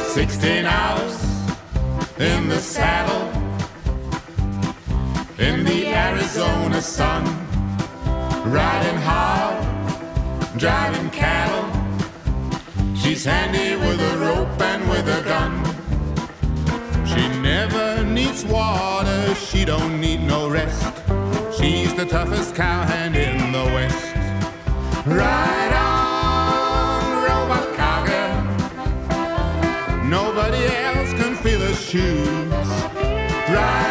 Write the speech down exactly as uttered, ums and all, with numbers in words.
Sixteen hours in the saddle, in the Arizona sun, riding hard, driving cattle. She's handy with a rope and with a gun. She never needs water, she don't need no rest. She's the toughest cowhand in the West. Ride on, robot cowgirl. Nobody else can feel her shoes. Ride